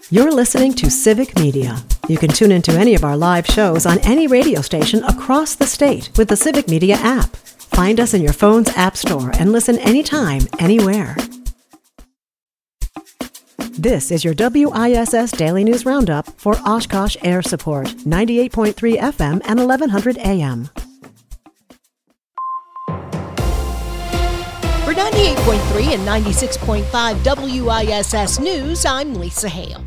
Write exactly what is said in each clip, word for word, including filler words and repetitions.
You're listening to Civic Media. You can tune into any of our live shows on any radio station across the state with the Civic Media app. Find us in your phone's app store and listen anytime, anywhere. This is your W I S S Daily News Roundup for Oshkosh Air Support, ninety-eight point three F M and eleven hundred A M. For ninety-eight point three and ninety-six point five W I S S News, I'm Lisa Hale.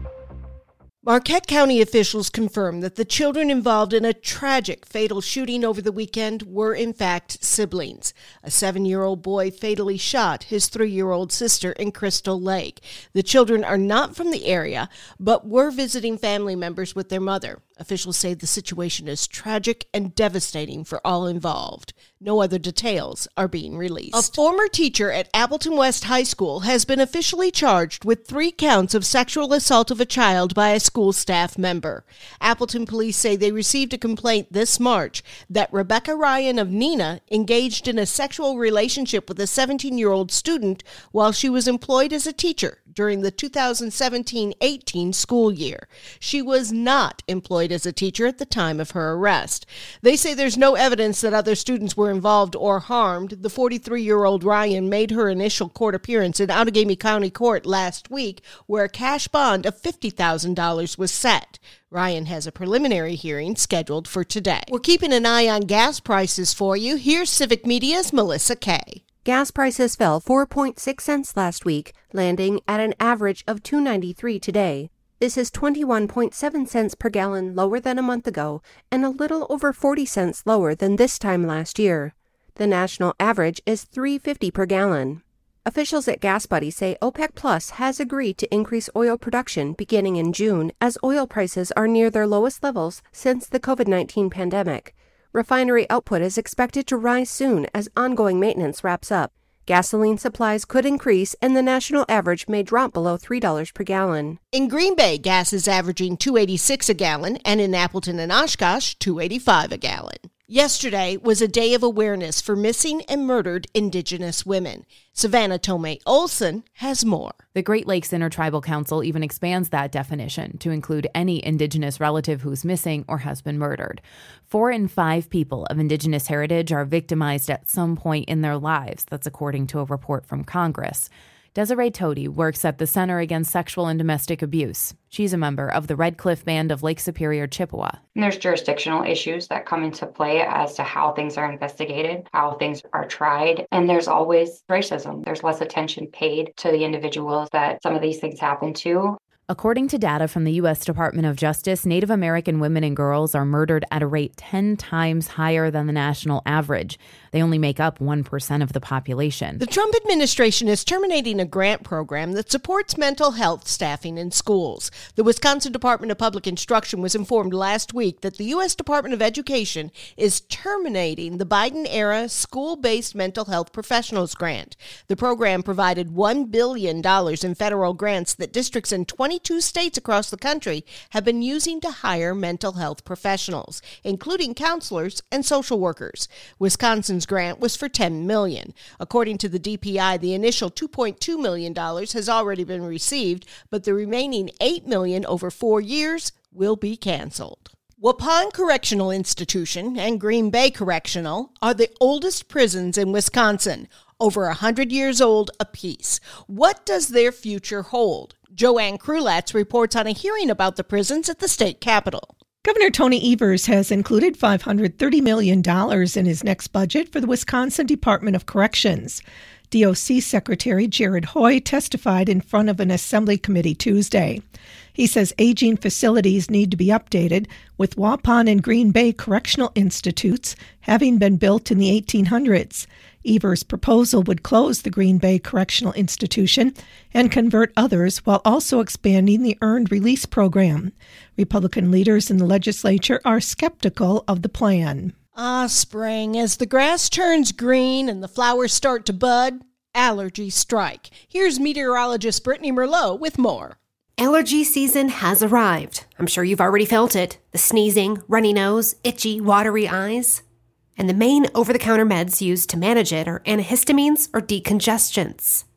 Marquette County officials confirmed that the children involved in a tragic fatal shooting over the weekend were in fact siblings. A seven-year-old boy fatally shot his three-year-old sister in Crystal Lake. The children are not from the area, but were visiting family members with their mother. Officials say the situation is tragic and devastating for all involved. No other details are being released. A former teacher at Appleton West High School has been officially charged with three counts of sexual assault of a child by a school staff member. Appleton police say they received a complaint this March that Rebecca Ryan of Neenah engaged in a sexual relationship with a seventeen-year-old student while she was employed as a teacher during the two thousand seventeen eighteen school year. She was not employed as a teacher at the time of her arrest. They say there's no evidence that other students were involved or harmed. The forty-three-year-old Ryan made her initial court appearance in Outagamie County Court last week, where a cash bond of fifty thousand dollars was set. Ryan has a preliminary hearing scheduled for today. We're keeping an eye on gas prices for you. Here's Civic Media's Melissa Kay. Gas prices fell four point six cents last week, landing at an average of two dollars and ninety-three cents today. This is twenty-one point seven cents per gallon lower than a month ago and a little over forty cents lower than this time last year. The national average is three dollars and fifty cents per gallon. Officials at GasBuddy say OPEC Plus has agreed to increase oil production beginning in June as oil prices are near their lowest levels since the covid nineteen pandemic. Refinery output is expected to rise soon as ongoing maintenance wraps up. Gasoline supplies could increase and the national average may drop below three dollars per gallon. In Green Bay, gas is averaging two dollars and eighty-six cents a gallon, and in Appleton and Oshkosh, two dollars and eighty-five cents a gallon. Yesterday was a day of awareness for missing and murdered Indigenous women. Savannah Tomei Olson has more. The Great Lakes Intertribal Council even expands that definition to include any Indigenous relative who's missing or has been murdered. Four in five people of Indigenous heritage are victimized at some point in their lives. That's according to a report from Congress. Desiree Tody works at the Center Against Sexual and Domestic Abuse. She's a member of the Red Cliff Band of Lake Superior, Chippewa. And there's jurisdictional issues that come into play as to how things are investigated, how things are tried, and there's always racism. There's less attention paid to the individuals that some of these things happen to. According to data from the U S Department of Justice, Native American women and girls are murdered at a rate ten times higher than the national average. They only make up one percent of the population. The Trump administration is terminating a grant program that supports mental health staffing in schools. The Wisconsin Department of Public Instruction was informed last week that the U S Department of Education is terminating the Biden-era school-based mental health professionals grant. The program provided one billion dollars in federal grants that districts in twenty-two states across the country have been using to hire mental health professionals, including counselors and social workers. Wisconsin's grant was for ten million dollars. According to the D P I, the initial two point two million dollars has already been received, but the remaining eight million dollars over four years will be canceled. Waupun Correctional Institution and Green Bay Correctional are the oldest prisons in Wisconsin, over one hundred years old apiece. What does their future hold? Joanne Krulatz reports on a hearing about the prisons at the state capitol. Governor Tony Evers has included five hundred thirty million dollars in his next budget for the Wisconsin Department of Corrections. D O C Secretary Jared Hoy testified in front of an assembly committee Tuesday. He says aging facilities need to be updated, with Waupun and Green Bay Correctional Institutes having been built in the eighteen hundreds. Evers' proposal would close the Green Bay Correctional Institution and convert others while also expanding the earned release program. Republican leaders in the legislature are skeptical of the plan. Ah, spring. As the grass turns green and the flowers start to bud, allergies strike. Here's meteorologist Brittany Merlot with more. Allergy season has arrived. I'm sure you've already felt it. The sneezing, runny nose, itchy, watery eyes. And the main over-the-counter meds used to manage it are antihistamines or decongestants.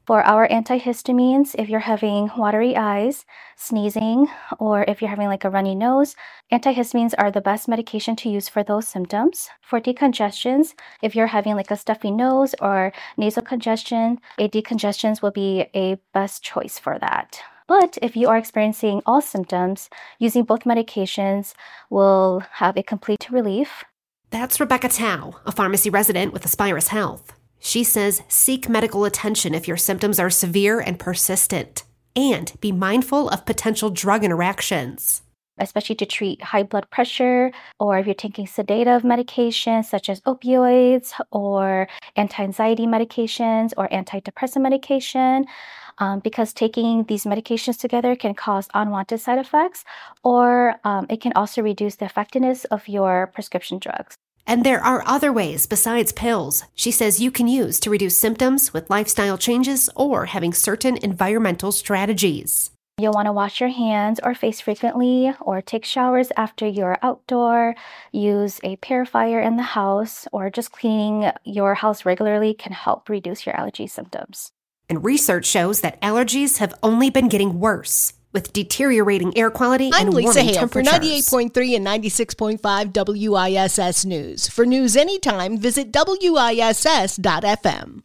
For our antihistamines, if you're having watery eyes, sneezing, or if you're having like a runny nose, antihistamines are the best medication to use for those symptoms. For decongestions, if you're having like a stuffy nose or nasal congestion, a decongestants will be a best choice for that. But if you are experiencing all symptoms, using both medications will have a complete relief. That's Rebecca Tao, a pharmacy resident with Aspirus Health. She says seek medical attention if your symptoms are severe and persistent, and be mindful of potential drug interactions. Especially to treat high blood pressure, or if you're taking sedative medications such as opioids or anti-anxiety medications or antidepressant medication, um, because taking these medications together can cause unwanted side effects, or um, it can also reduce the effectiveness of your prescription drugs. And there are other ways besides pills she says you can use to reduce symptoms with lifestyle changes or having certain environmental strategies. You'll want to wash your hands or face frequently, or take showers after you're outdoor, use a purifier in the house, or just cleaning your house regularly can help reduce your allergy symptoms. And research shows that allergies have only been getting worse, with deteriorating air quality I'm and Lisa warming Hale for temperatures. ninety-eight point three and ninety-six point five W I S S News. For news anytime, visit W I S S dot F M.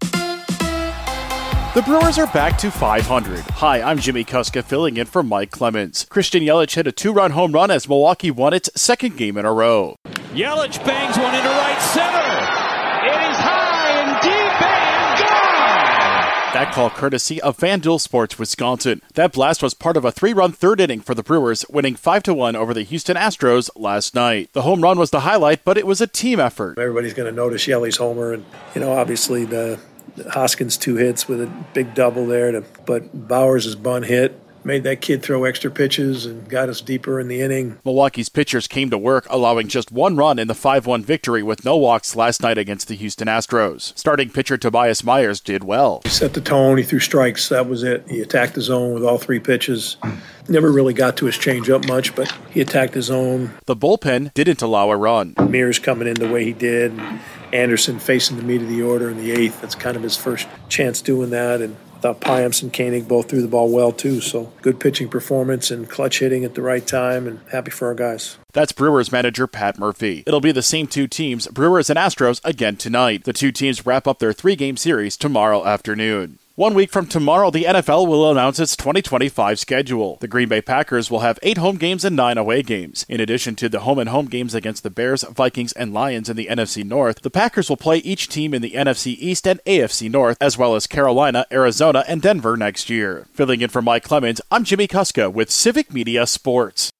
The Brewers are back to five hundred. Hi, I'm Jimmy Kuska filling in for Mike Clemens. Christian Yelich hit a two-run home run as Milwaukee won its second game in a row. Yelich bangs one into right center. It is high and deep and gone! That call courtesy of FanDuel Sports Wisconsin. That blast was part of a three-run third inning for the Brewers, winning five to one over the Houston Astros last night. The home run was the highlight, but it was a team effort. Everybody's going to notice Yeli's homer, and, you know, obviously the Hoskins two hits with a big double there, to, but Bowers' bunt hit made that kid throw extra pitches and got us deeper in the inning. Milwaukee's pitchers came to work, allowing just one run in the five one victory with no walks last night against the Houston Astros. Starting pitcher Tobias Myers did well. He set the tone, he threw strikes, that was it. He attacked the zone with all three pitches. Never really got to his changeup much, but he attacked his zone. The bullpen didn't allow a run. Mears coming in the way he did, and Anderson facing the meat of the order in the eighth. That's kind of his first chance doing that, and I thought Payamps and Koenig both threw the ball well, too. So good pitching performance and clutch hitting at the right time, and happy for our guys. That's Brewers manager Pat Murphy. It'll be the same two teams, Brewers and Astros, again tonight. The two teams wrap up their three-game series tomorrow afternoon. One week from tomorrow, the N F L will announce its twenty twenty-five schedule. The Green Bay Packers will have eight home games and nine away games. In addition to the home and home games against the Bears, Vikings, and Lions in the N F C North, the Packers will play each team in the N F C East and A F C North, as well as Carolina, Arizona, and Denver next year. Filling in for Mike Clemens, I'm Jimmy Kuska with Civic Media Sports.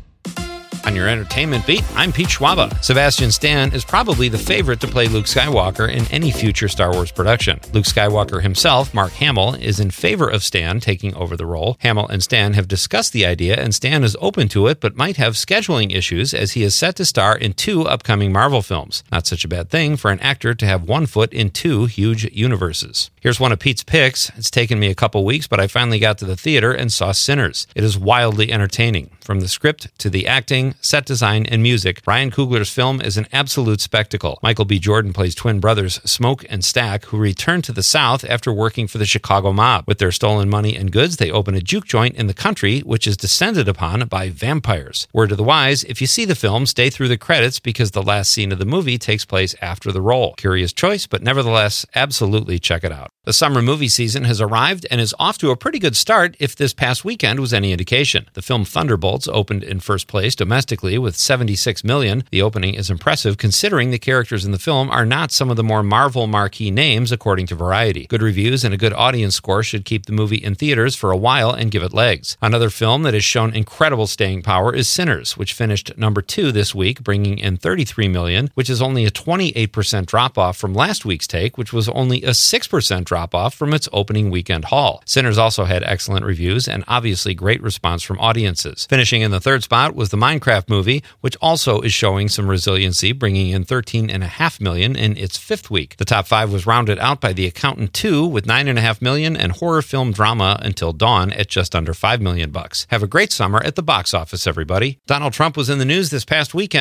On your entertainment beat, I'm Pete Schwaba. Sebastian Stan is probably the favorite to play Luke Skywalker in any future Star Wars production. Luke Skywalker himself, Mark Hamill, is in favor of Stan taking over the role. Hamill and Stan have discussed the idea, and Stan is open to it, but might have scheduling issues as he is set to star in two upcoming Marvel films. Not such a bad thing for an actor to have one foot in two huge universes. Here's one of Pete's picks. It's taken me a couple weeks, but I finally got to the theater and saw Sinners. It is wildly entertaining. From the script to the acting, set design, and music, Ryan Coogler's film is an absolute spectacle. Michael B. Jordan plays twin brothers Smoke and Stack, who return to the South after working for the Chicago mob. With their stolen money and goods, they open a juke joint in the country, which is descended upon by vampires. Word to the wise, if you see the film, stay through the credits because the last scene of the movie takes place after the roll. Curious choice, but nevertheless, absolutely check it out. The summer movie season has arrived and is off to a pretty good start if this past weekend was any indication. The film Thunderbolts opened in first place domestically with seventy-six million dollars. The opening is impressive considering the characters in the film are not some of the more Marvel marquee names, according to Variety. Good reviews and a good audience score should keep the movie in theaters for a while and give it legs. Another film that has shown incredible staying power is Sinners, which finished number two this week, bringing in thirty-three million dollars, which is only a twenty-eight percent drop-off from last week's take, which was only a six percent drop-off from its opening weekend haul. Sinners also had excellent reviews and obviously great response from audiences. Finishing in the third spot was the Minecraft movie, which also is showing some resiliency, bringing in thirteen point five million dollars in its fifth week. The top five was rounded out by The Accountant two with nine point five million dollars and horror film drama Until Dawn at just under five million dollars bucks. Have a great summer at the box office, everybody. Donald Trump was in the news this past weekend.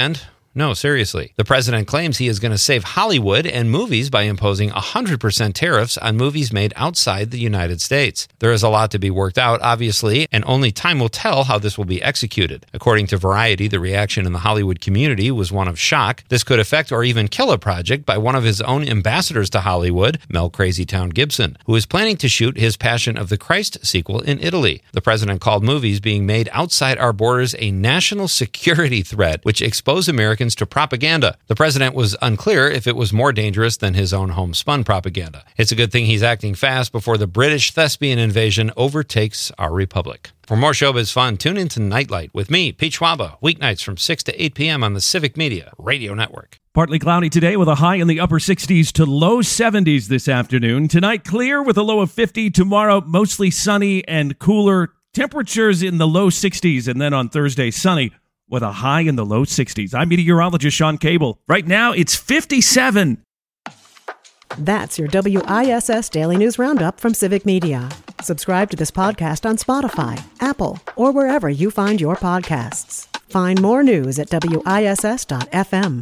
No, seriously. The president claims he is going to save Hollywood and movies by imposing one hundred percent tariffs on movies made outside the United States. There is a lot to be worked out, obviously, and only time will tell how this will be executed. According to Variety, the reaction in the Hollywood community was one of shock. This could affect or even kill a project by one of his own ambassadors to Hollywood, Mel Crazytown Gibson, who is planning to shoot his Passion of the Christ sequel in Italy. The president called movies being made outside our borders a national security threat, which exposed Americans to propaganda. The president was unclear if it was more dangerous than his own homespun propaganda. It's a good thing he's acting fast before the British thespian invasion overtakes our republic. For more showbiz fun, tune in to Nightlight with me, Pete Schwaba, weeknights from six to eight p.m. on the Civic Media Radio Network. Partly cloudy today with a high in the upper sixties to low seventies this afternoon. Tonight, clear with a low of fifty. Tomorrow, mostly sunny and cooler. Temperatures in the low sixties. And then on Thursday, sunny with a high in the low sixties. I'm meteorologist Sean Cable. Right now, it's fifty-seven. That's your W I S S Daily News Roundup from Civic Media. Subscribe to this podcast on Spotify, Apple, or wherever you find your podcasts. Find more news at W I S S dot F M.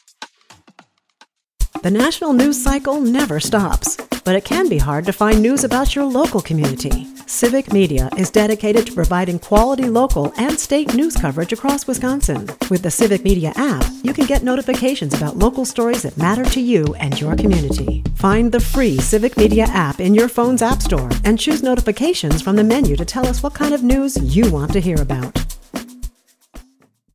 The national news cycle never stops, but it can be hard to find news about your local community. Civic Media is dedicated to providing quality local and state news coverage across Wisconsin. With the Civic Media app, you can get notifications about local stories that matter to you and your community. Find the free Civic Media app in your phone's app store and choose notifications from the menu to tell us what kind of news you want to hear about.